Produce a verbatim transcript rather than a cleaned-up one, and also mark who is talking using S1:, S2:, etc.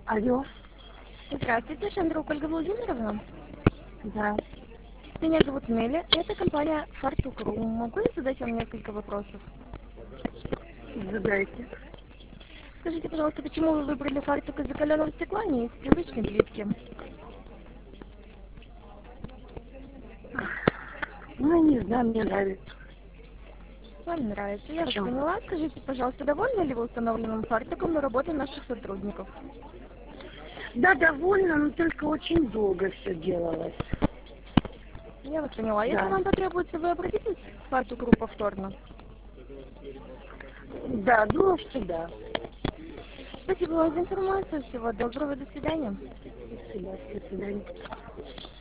S1: Алло,
S2: Здравствуйте, Шандрук Ольга Владимировна.
S1: да,
S2: Меня зовут Нелли, это компания Фартук.ру. Могу я задать вам несколько вопросов?
S1: задайте.
S2: Скажите, пожалуйста, почему вы выбрали фартук из закаленного стекла, а не из привычной плитки?
S1: Ну, не знаю, мне нравится.
S2: Вам нравится, я вас
S1: Почему?
S2: поняла. Скажите, пожалуйста, довольны ли вы установленным фартуком и работой наших сотрудников?
S1: Да, довольна, но только очень долго все делалось.
S2: Я вас поняла. Если
S1: Да,
S2: вам потребуется, вы обратитесь к Фартук.ру повторно.
S1: да, думаю, что да.
S2: Спасибо вам за информацию. Всего доброго. До свидания.
S1: Спасибо, до свидания.